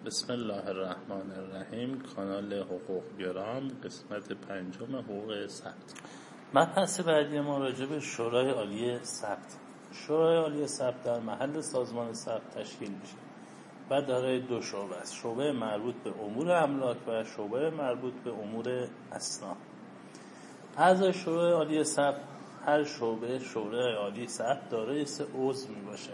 بسم الله الرحمن الرحیم. کانال حقوق گرام، قسمت 5 حقوق ثبت. مبحث بعدی ما راجع به شورای عالی ثبت. شورای عالی ثبت در محل سازمان ثبت تشکیل میشه و دارای دو شعبه است: شعبه مربوط به امور املاک و شعبه مربوط به امور اسناد. اعضای شورای عالی ثبت، هر شعبه شورای عالی ثبت دارای 3 عضو میباشه: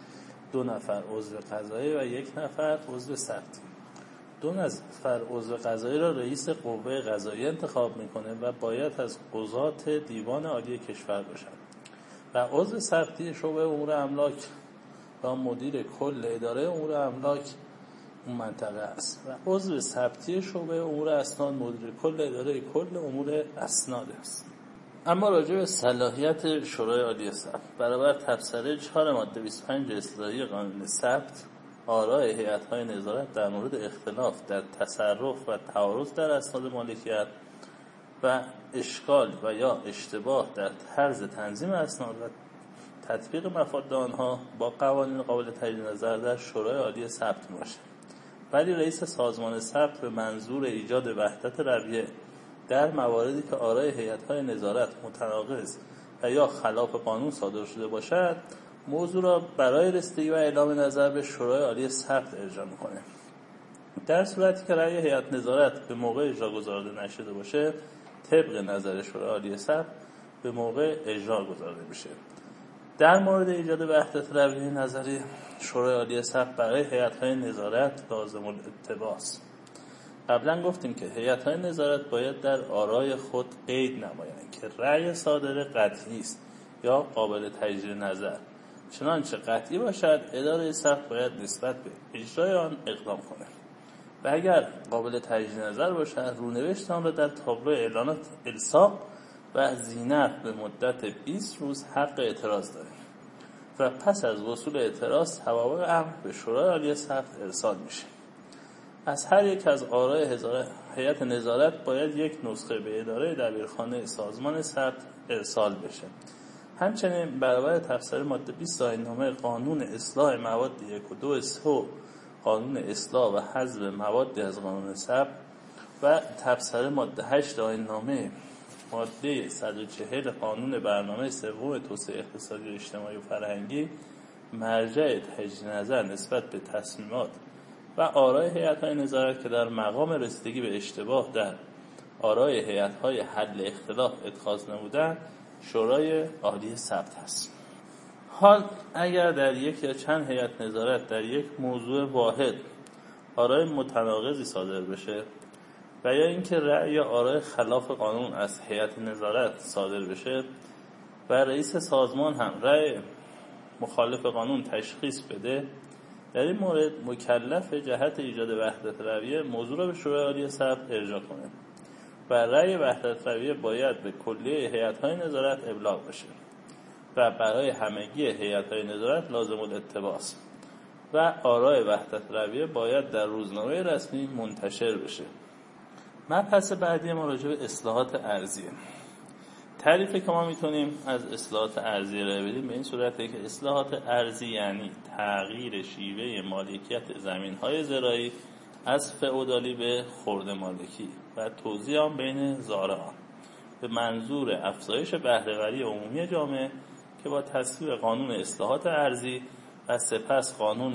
2 نفر عضو قضایی و 1 نفر عضو ثبتی. 2 نفر عضو قضایی را رئیس قوه قضاییه انتخاب میکنه و باید از قضات دیوان عالی کشور باشند و عضو ثبتی شعبه امور املاک و مدیر کل اداره امور املاک اون منطقه است و عضو ثبتی شعبه امور اسناد مدیر کل اداره کل امور اسناد است. اما راجع به صلاحیت شورای عالی ثبت، برابر تبصره 4 ماده 25 اصلاحیه قانون ثبت، آراء هیئت‌های نظارت در مورد اختلاف در تصرف و تعارض در اسناد مالکیت و اشکال و یا اشتباه در طرز تنظیم اسناد و تطبیق مفاد آنها با قوانین قابل تجدید نظر در شورای عالی ثبت میباشد. ولی رئیس سازمان ثبت به منظور ایجاد وحدت رویه در مواردی که آراء هیئت‌های نظارت متناقض و یا خلاف قانون صادر شده باشد، موضوع را برای رسیدگی و اعلام نظر به شورای عالی ثبت ارجاع می‌کند. در صورتی که رأی هیئت نظارت به موقع اجرا گزارده نشده باشه، طبق نظر شورای عالی ثبت به موقع اجرا گزارده میشه. در مورد ایجاد وحدت رویه نظری، شورای عالی ثبت برای هیئت‌های نظارت لازم الاتباعست. قبلا گفتیم که هیئت‌های نظارت باید در آرای خود قید نمایند که رأی صادره قطعی است یا قابل تجدید نظر. چنانچه قطعی باشد، اداره ثبت باید نسبت به اجرای آن اقدام کند و اگر قابل تجدید نظر باشد، رونوشت آن را در تابلو اعلانات الصاق و زینف به مدت 20 روز حق اعتراض دارد و پس از وصول اعتراض توابع امر به شورای عالی ثبت ارسال میشه. از هر یک از آراء هیئت نظارت باید 1 نسخه به اداره دبیرخانه سازمان ثبت ارسال بشه. همچنین برابر تفسیر ماده 20 آیین‌نامه قانون اصلاح مواد 1 و 2 3 قانون اصلاح و حذف مواد از قانون ثبت و تفسیر ماده 8 آیین‌نامه ماده 140 قانون برنامه سوم توسعه اقتصادی و اجتماعی و فرهنگی، مرجع تجدید نظر نسبت به تصمیمات و آراء هیئت‌های نظارت که در مقام رسیدگی به اشتباه در آراء هیئت‌های حل اختلاف اتخاذ نمودند، شورای عالی ثبت است. حال اگر در یک یا چند هیئت نظارت در یک موضوع واحد آراء متناقضی صادر بشه و یا اینکه رأی یا آراء خلاف قانون از هیئت نظارت صادر بشه و رئیس سازمان هم رأی مخالف قانون تشخیص بده، در این مورد مکلف جهت ایجاد وحدت رویه موضوع را به شورای عالی ثبت ارجاع کنه و رأی وحدت رویه باید به کلیه هیئت‌های نظارت ابلاغ بشه و برای همگی هیئت‌های نظارت لازم الاتباع است و آراء وحدت رویه باید در روزنامه رسمی منتشر بشه. مبحث بعدی ما راجع به اصلاحات ارضیه. تعریفی که ما میتونیم از اصلاحات ارضی را بدیم به این صورته که اصلاحات ارضی یعنی تغییر شیوه مالکیت زمین‌های زراعی از فئودالی به خرده مالکی و توزیع آن بین زارعان به منظور افزایش بهره‌وری عمومی جامعه که با تصویب قانون اصلاحات ارضی و سپس قانون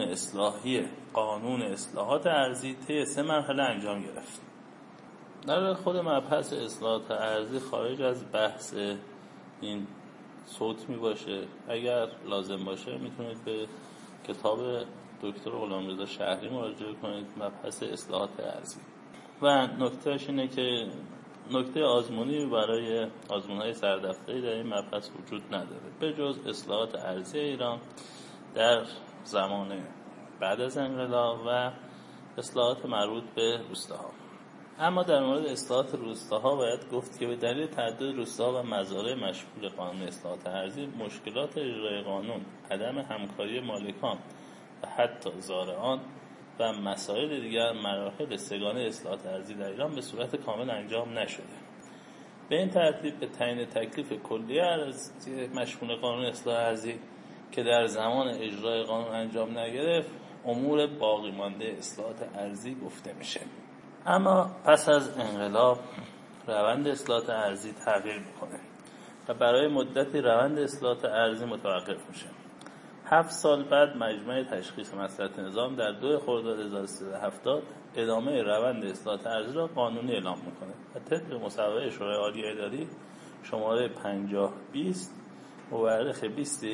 اصلاحات ارضی طی 3 مرحله انجام گرفت. در خود مبحث اصلاحات ارضی خارج از بحث این صوت می باشه، اگر لازم باشه میتونید به کتاب دکتر غلامرضا شهری مراجعه کنید، مبحث اصلاحات ارضی. و نکتهش اینه که نکته آزمونی برای آزمون‌های سردفتری در این مبحث وجود نداره به جز اصلاحات ارضی ایران در زمان بعد از انقلاب و اصلاحات مربوط به روستاها. اما در مورد اصلاحات روستاها باید گفت که به دلیل تعدد روستاها و مزارع مشمول قانون اصلاحات ارضی، مشکلات اجرای قانون، عدم همکاری مالکان و حتی زارعان و مسائل دیگر مراحل سگانه اصلاحات ارضی در ایران به صورت کامل انجام نشده. به این ترتیب به تعیین تکلیف کلی ارضی مشمول قانون اصلاح ارضی که در زمان اجرای قانون انجام نگرفت، امور باقی مانده اصلاحات ارضی گفته میشه. اما پس از انقلاب روند اصلاحات ارضی تغییر میکنه و برای مدتی روند اصلاحات ارضی متوقف میشه. 7 سال بعد مجمع تشخیص مصلحت نظام در 2 خرداد 1370 ادامه روند اصلاحات ارضی را قانونی اعلام میکنه و طبق مصوبه شورای عالی اداری شماره 5020 مورخ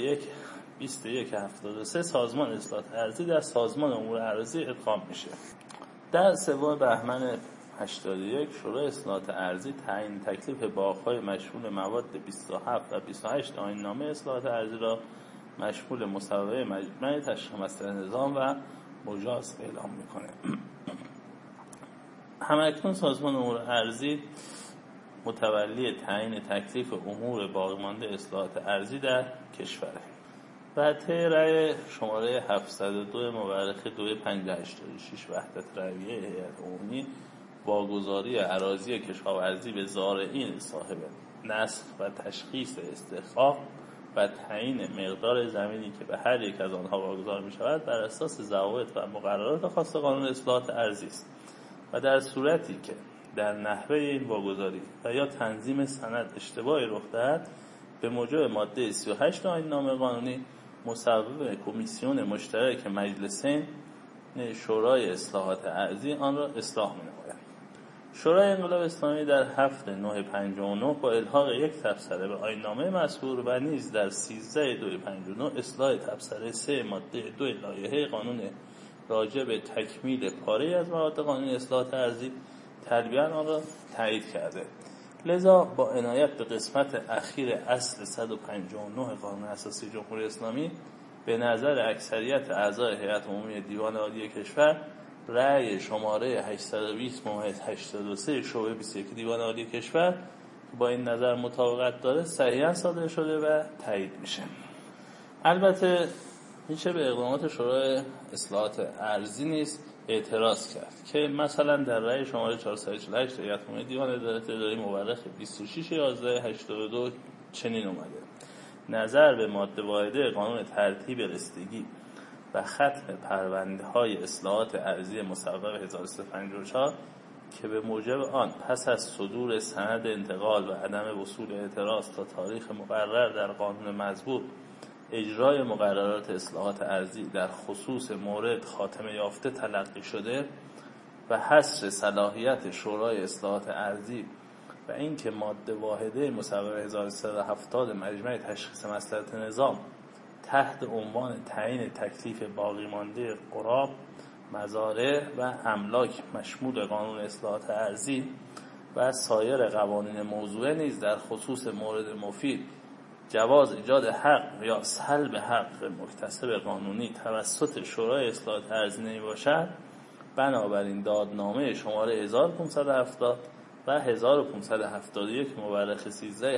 2173 سازمان اصلاحات ارضی در سازمان امور اراضی ادغام میشه. در 3 بهمن 81 شورای اصلاحات ارضی تعیین تکلیف باغ‌های مشمول مواد 27 و 28 آیین‌نامه اصلاحات ارضی را مشمول مصوبه مجمع تشخیص مصلحت نظام و مجاز اعلام میکنه. همکنون سازمان امور ارضی متولی تعیین تکلیف امور باقی مانده اصلاحات ارضی در کشوره و طی رأی شماره 702 مورخ 2586 وحدت رأیه هیئت عمومی واگذاری اراضی کشاورزی به زارعین صاحب نسخ و تشخیص استحقاق و تعیین مقدار زمینی که به هر یک از آنها واگذار می شود بر اساس ضوابط و مقررات خاص قانون اصلاحات ارضی است و در صورتی که در نحوه این واگذاری و یا تنظیم سند اشتباهی رخ دهد به موجب ماده 38 آیین‌نامه قانونی مصوبه کمیسیون مشترک مجلسین شورای اصلاحات ارضی آن را اصلاح می‌نماید. شورای انقلاب اسلامی در 7/9/59 با الحاق یک تبصره به آیین‌نامه مذکور و نیز در 13/2/59 اصلاح تبصره 3 ماده 2 لایحه قانون راجع به تکمیل پاره‌ای از مواد قانون اصلاحات ارضی تلویحاً آن را تایید کرده. لذا با عنایت به قسمت اخیر اصل 159 قانون اساسی جمهوری اسلامی به نظر اکثریت اعضای هیئت عمومی دیوان عالی کشور رأی شماره 820/83 شعبه 21 دیوان عالی کشور با این نظر مطابقت داره صحیحاً صادر شده و تایید میشه. البته میشه به اقدامات شورای اصلاحات ارضی نیز اعتراض کرد که مثلا در رأی شماره 448 هیئت عمومی دیوان عدالت اداری مورخ 26/11/82 چنین اومده: نظر به ماده واحده قانون ترتیب رسیدگی و ختم پرونده‌های اصلاحات ارضی مصوب 1354 که به موجب آن پس از صدور سند انتقال و عدم وصول اعتراض تا تاریخ مقرر در قانون مذکور اجرای مقررات اصلاحات ارضی در خصوص مورد خاتمه یافته تلقی شده و حصر صلاحیت شورای اصلاحات ارضی و اینکه ماده واحده مصوبه 1370 مجمع تشخیص مصلحت نظام تحت عنوان تعیین تکلیف باقی مانده قراب، مزارع و املاک مشمول قانون اصلاحات ارضی و سایر قوانین موضوعه نیز در خصوص مورد مفید جواز ایجاد حق یا سلب حق مکتسب قانونی توسط شورای اصلاحات ارضی نمی باشد، بنابراین دادنامه شماره 1570 و 1571 مورخ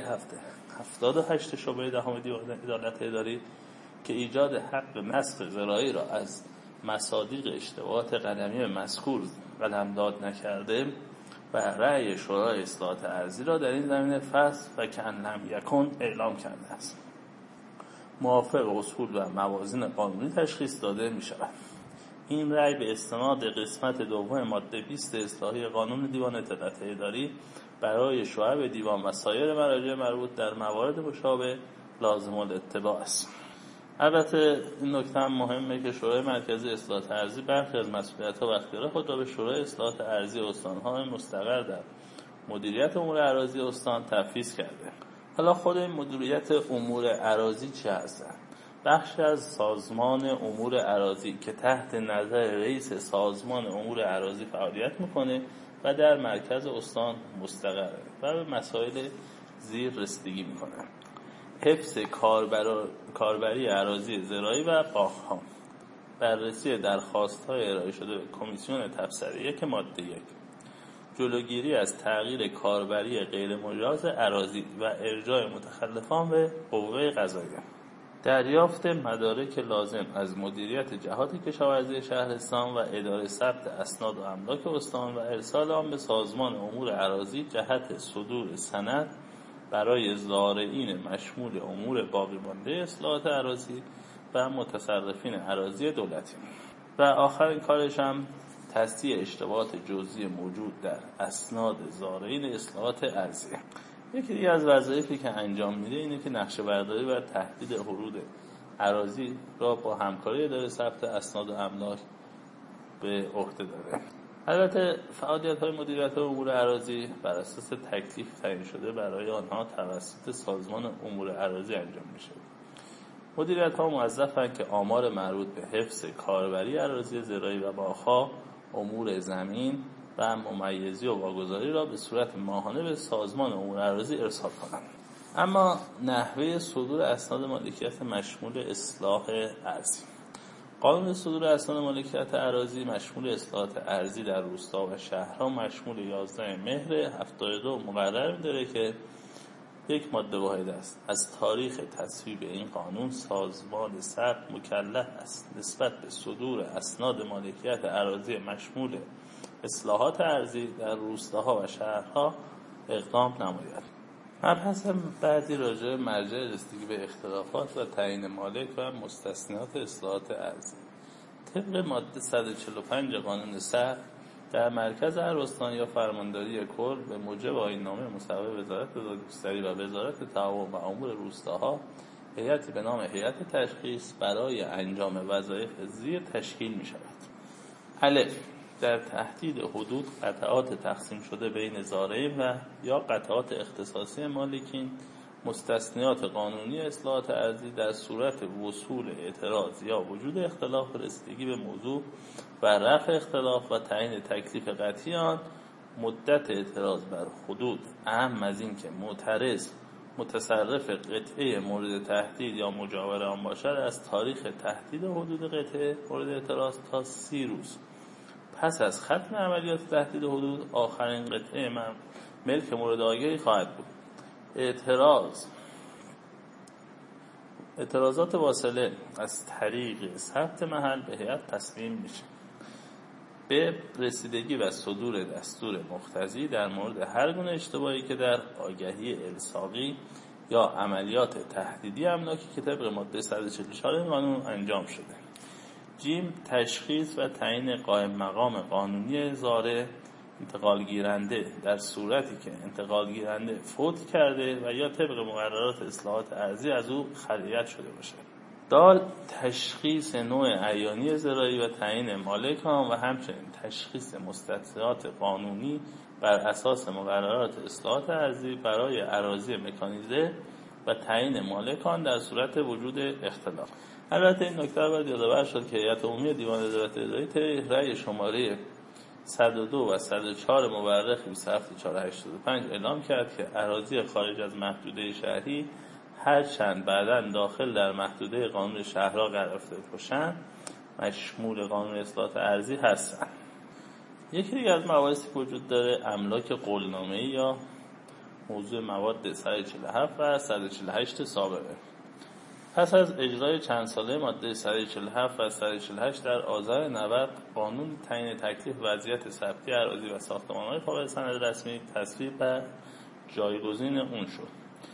13/7/78 شعبه 10 دیوان عدالت اداری که ایجاد حق نسخ زراعی را از مصادیق اشتباهات قلمی مذکور قلمداد نکرده و رأی شورای اصلاحات ارضی را در این زمینه فصل و کأن لم یکن اعلام کرده است. موافق اصول و موازین قانونی تشخیص داده می شود. این رأی به استناد قسمت دوم ماده 20 اصلاحی قانون دیوان عدالت اداری برای شعب دیوان و سایر مراجع مربوط در موارد مشابه لازم الاتباع است. البته این نکته هم مهمه که شورای مرکزی اصلاحات ارضی برخی از مسئولیت‌ها و اختیارات خود را به شورای اصلاحات ارضی استان‌های مستقر در مدیریت امور اراضی استان تفویض کرده. حالا خود این مدیریت امور اراضی چی هستند؟ بخشی از سازمان امور اراضی که تحت نظر رئیس سازمان امور اراضی فعالیت میکنه و در مرکز استان مستقره و به مسائل زیر رسیدگی میکنه: حفظ کاربری اراضی زراعی و باغ‌ها، بررسی درخواست‌های ارائه شده به کمیسیون تبصره 1 ماده 1، جلوگیری از تغییر کاربری غیر مجاز اراضی و ارجاع متخلفان به قوه قضاییه، دریافت مدارک لازم از مدیریت جهات کشاورزی شهرستان و اداره ثبت اسناد و املاک استان و ارسال آن به سازمان امور اراضی جهت صدور سند برای زارعین مشمول امور باقی مانده اصلاحات اراضی و متصرفین اراضی دولتی. و آخرین کارش هم تصحیح اشتباهات جزئی موجود در اسناد زارعین اصلاحات ارضیه. یکی دیگه از وظایفی که انجام میده اینه که نقشه برداری و تحدید حدود اراضی را با همکاری اداره ثبت اسناد و املاک به عهده داره. البته فعالیت‌های مدیریت امور اراضی بر اساس تکلیف تعیین شده برای آنها توسط سازمان امور اراضی انجام میشه. مدیریت‌ها موظفند که آمار مربوط به حفظ کاربری اراضی زراعی و باغ‌ها، امور زمین و ممیزی و واگذاری را به صورت ماهانه به سازمان امور اراضی ارسال کنند. اما نحوه صدور اسناد مالکیت مشمول اصلاح ارضی. قانون صدور اسناد مالکیت اراضی مشمول اصلاحات ارضی در روستا و شهرها مشمول 11 مهر 72 مقرر می‌داره که یک ماده واحد است. از تاریخ تصویب این قانون سازمان ثبت مکلف است نسبت به صدور اسناد مالکیت اراضی مشمول اصلاحات ارضی در روستاها و شهرها اقدام نماید. مبحث بعدی راجع به مرجع رسیدگی به اختلافات و تعیین مالک و مستثنیات اصلاحات ارضی. طبق ماده 145 قانون ثبت در مرکز هر استان یا فرمانداری کل به موجب آیین‌نامه مصوب وزارت دادگستری و وزارت تعاون و امور روستاها هیئتی به نام هیئت تشخیص برای انجام وظایف زیر تشکیل می شود. الف در تحدید حدود قطعات تقسیم شده بین زارعین و یا قطعات اختصاصی مالکین، مستثنیات قانونی اصلاحات ارضی در صورت وصول اعتراض یا وجود اختلاف رسیدگی به موضوع و رفع اختلاف و تعیین تکلیف قطعی آن. مدت اعتراض بر حدود اهم از این که معترض متصرف قطعه مورد تهدید یا مجاور آن باشد از تاریخ تهدید حدود قطعه مورد اعتراض تا 30 روز پس از ختم عملیات تهدید حدود آخرین قطعه ملک مورد آگهی خواهد بود. اعتراضات واصله از طریق ثبت محل به هیئت تسلیم میشه. به رسیدگی و صدور دستور مقتضی در مورد هر گونه اشتباهی که در آگهی الساقی یا عملیات تهدیدی املاکی که طبق ماده 144 قانون انجام شده. جیم تشخیص و تعیین قائم مقام قانونی زارع انتقال گیرنده در صورتی که انتقال گیرنده فوت کرده و یا طبق مقررات اصلاحات ارضی از او خلیعت شده باشه. دال تشخیص نوع عیانی زراعی و تعیین مالک آن و همچنین تشخیص مستثنیات قانونی بر اساس مقررات اصلاحات ارضی برای اراضی مکانیزه و تعیین مالک آن در صورت وجود اختلاف. البته این نکته باید یادآور شد که هیئت عمومی دیوان نظارت اداری رأی شماره 102 و 104 مورخ 27/4/85 اعلام کرد که اراضی خارج از محدوده شهری هرچند بعداً داخل در محدوده قانون شهرها قرار گرفته باشند مشمول قانون اصلاحات ارضی هستند. یکی دیگر از مباحثی که وجود داره املاک قولنامه‌ای یا موضوع مواد 147 و 148 سابقه. پس از اجرای چند ساله ماده 147 و 148 در آذر 90 قانون تعیین تکلیف وضعیت ثبتی اراضی و ساختمان‌های فاقد سند رسمی تصویب و جایگزین اون شد.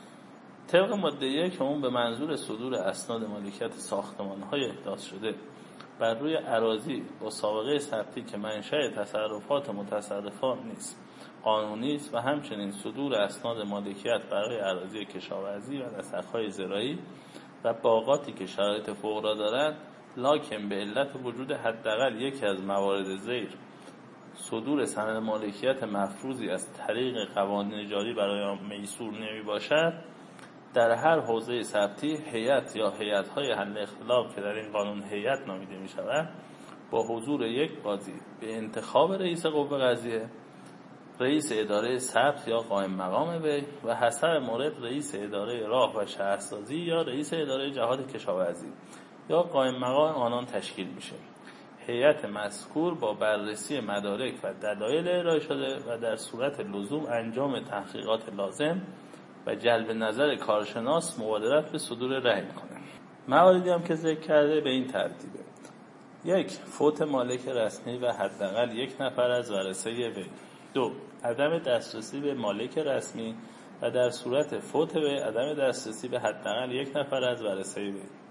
طبق ماده 1 اون به منظور صدور اسناد مالکیت ساختمان‌های احداث شده بر روی اراضی با سابقه ثبتی که منشأ تصرفات متصرفان نیست قانونی است و همچنین صدور اسناد مالکیت برای اراضی کشاورزی و نسق‌های زراعی و باغاتی که شرایط فوق‌العاده دارند لکن به علت وجود حداقل یکی از موارد زیر صدور سند مالکیت مفروضی از طریق قوانین جاری برای آن میسور نمی باشد در هر حوزه ثبتی هیئت یا هیئت‌های حل اختلاف که در این قانون هیئت نامیده می شود با حضور یک قاضی به انتخاب رئیس قوه قضاییه، رئیس اداره ثبت یا قائم مقام وی و حسب مورد رئیس اداره راه و شهرسازی یا رئیس اداره جهاد کشاورزی یا قائم مقام آنان تشکیل میشه. هیئت مذکور با بررسی مدارک و دلایل ارائه شده و در صورت لزوم انجام تحقیقات لازم و جلب نظر کارشناس مبادرت به صدور رأی میکنه. مواردی هم که ذکر کرده به این ترتیبه: 1. فوت مالک رسمی و حداقل 1 نفر از ورثه وی. 2. عدم دسترسی به مالک رسمی و در صورت فوت وی عدم دسترسی به حداقل 1 نفر از ورثه وی.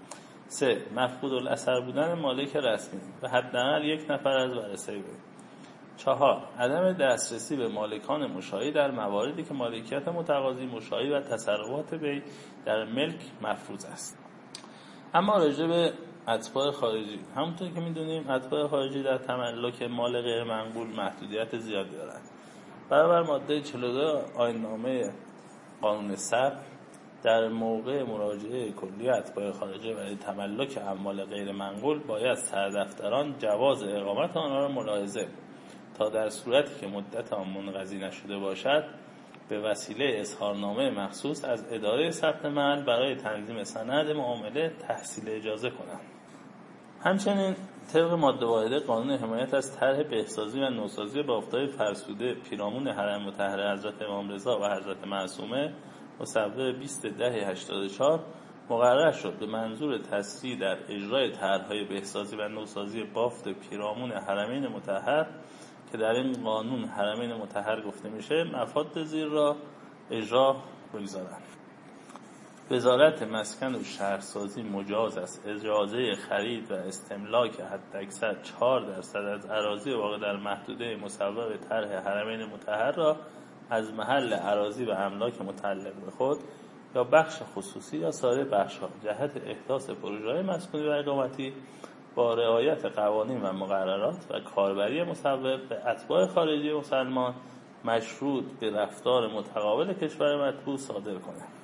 3. مفقود الاثر بودن مالک رسمی و حداقل 1 نفر از ورثه وی. 4. عدم دسترسی به مالکان مشاهی در مواردی که مالکیت متقاضی مشاهی و تصرفات وی در ملک مفروض است. اما راجع به اتباع خارجی، همونطور که میدونیم اتباع خارجی در تملک مال غیر منقول محدودیت زیادی دارند. برابر ماده 42 آیین‌نامه قانون ثبت در موقع مراجعه کلی اتباع خارجی برای تملک اموال غیر منقول باید سردفتران جواز اقامت آنها را ملاحظه تا در صورتی که مدت آن منقضی نشده باشد به وسیله اظهارنامه مخصوص از اداره ثبت محل برای تنظیم سند معامله تحصیل اجازه کنند. همچنین طبق ماده واحده قانون حمایت از طرح بهسازی و نوسازی بافت‌های فرسوده پیرامون حرم مطهر حضرت امام رضا و حضرت معصومه مصوب 20/10/84 مقرر شد به منظور تسریع در اجرای طرح‌های بهسازی و نوسازی بافت پیرامون حرمین مطهر که در این قانون حرمین مطهر گفته میشه مفاد زیر را اجرا بگذارند. وزارت مسکن و شهرسازی مجاز است اجازه خرید و استملاک حداکثر 4% از اراضی واقع در محدوده مصوب طرح حرمین مطهر را از محل اراضی و املاک متعلق به خود یا بخش خصوصی یا سایر بخش‌ها جهت احداث پروژه‌های مسکونی و اقامتی با رعایت قوانین و مقررات و کاربری مصوب به اتباع خارجی مسلمان مشروط به رفتار متقابل کشور مطبوع صادر کنند.